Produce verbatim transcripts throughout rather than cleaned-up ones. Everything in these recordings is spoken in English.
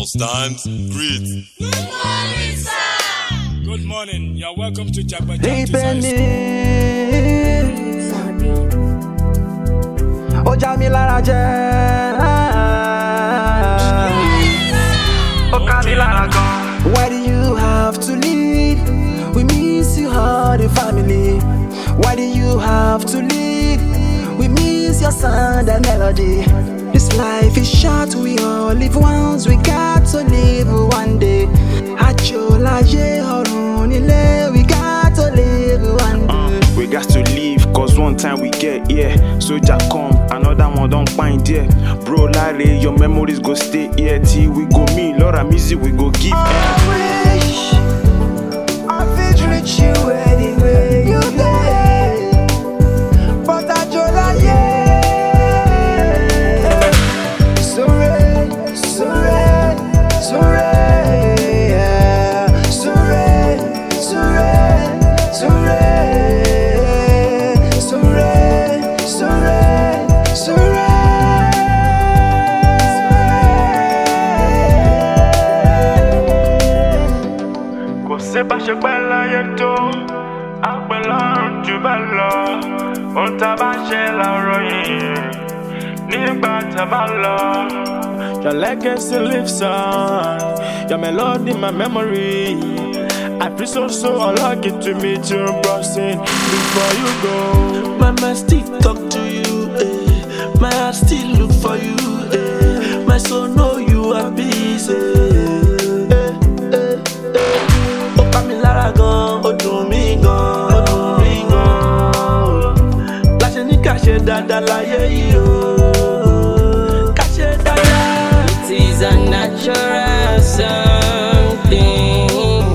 Stand, greet. Good morning, sir. Good morning. You're welcome to Jagba Hey, Jagba's Benny. Sorry. Oh, Jamila Raja. Oh, Camila Raja. Why do you have to leave? We miss you, all the family. Why do you have to leave? We miss your sound and melody. This life is short, we all live once. We got to live one day. Acholaje Horunile, we got to live one day. Uh, we got to leave, cause one time we get here. Soldier come, another one don't find here. Bro, Larry, your memories go stay here. Till we go me, lot of music we go give. I wish I could reach you anywhere you there, but I just like yeah. Sorry, sorry, sorry, yeah. Sorry, sorry, sorry, sorry, sorry, sorry. C'est pas chaque belle yeto, appelons du ballon. On t'a bâché la roye, ni pas ta ballon. Your legacy lives on, your melody, my memory. I feel so so unlucky to meet you in person before you go. My mind still talk to you, eh. My heart still look for you, eh. My soul know you are busy, eh, eh, eh. Oh, Camila gan, oh do me gan, oh do me gan. Láṣẹ ní kàṣẹ dáadáa láyé yìí o, kàṣẹ dáadáa. It is a natural something.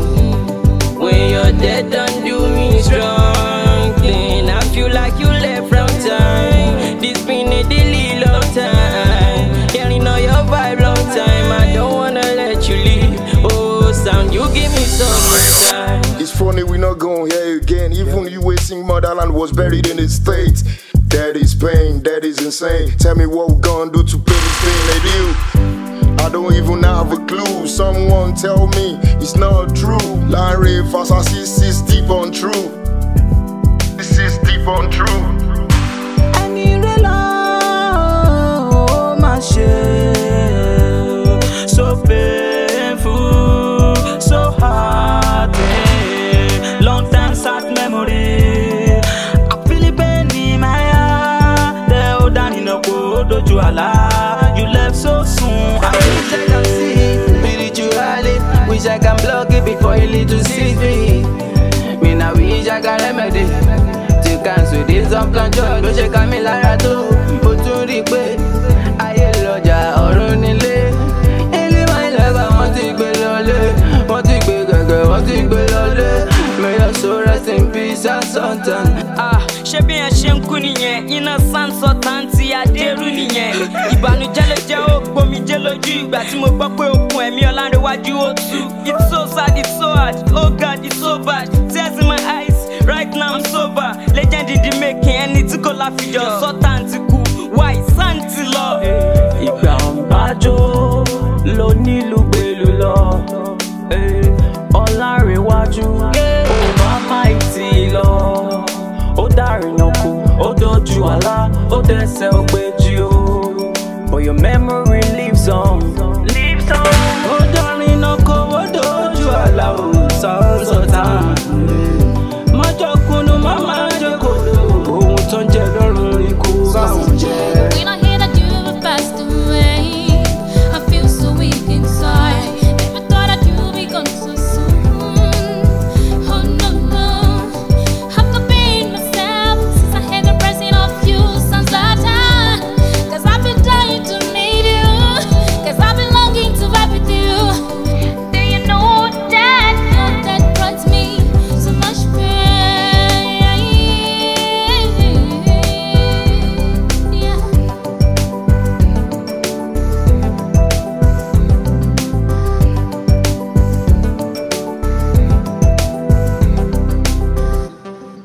When you're dead, don't do me strong thing. I feel like you left from time. This been a daily long time. Carrying on your vibe long time. I don't wanna let you leave. Oh, sound, you give me so much time. It's funny we not gon' hear you again. Even you wasting motherland was buried in its state. That is pain, that is insane. Tell me what we gon' do to pay this thing they do. I don't even have a clue. Someone tell me it's not true. Larry fast I see is deep on true. This is deep on true. I need a love, my share. So painful, so hard, eh. Long time sad memory. I feel it pain in my heart. They hold down in a cold doju ala. You left so soon. I wish I can see spiritually. Wish I can block it before you lead to see me. Me now wish I can remedy. To cancel this uncontrolled. Don't shake me like tó. Ó tún rí pé ayé lọ́jà ọ̀run nílé. Ilé máa ń lẹ́gbàá wọ́n ti gbé lọlé. Wọ́n ti gbé gẹ̀gẹ̀ wọ́n ti gbé lọlé. May your soul rest in peace and sultan. Ah, ṣé bí ẹ ṣe ń kú nìyẹn? Iná sánsọ tàǹtì adérú nìyẹn. Ìbànújẹ́ ló jẹ́ ó gbomijé lójú ìgbà tí mo gbọ́ pé okùn ẹ̀mí Ọlánrewájú ó tú. It's so sad, it's so hard, oh God, it's so bad. Tears in my eyes, right now I'm sober. Legend in the making, ẹni tí kò láfijọ́ sọ́tàǹtì kú. Why Santi lọ? Ìgbà ń bájó ló nílùú gbèlú lọ. Ọlánrewájú ó máa máa tì í lọ. Ó dárìnà kù, ó dojú àlá, ó dẹ́sẹ̀ ó péjú o. But your memory lives on. Lives on. Ó dárìnà kù, ó dojú àlá, ó sọ̀sọ̀tà. Májọ̀kúnnú má máa jókòó. Ohun tó ń jẹ lọ́rùn ikú.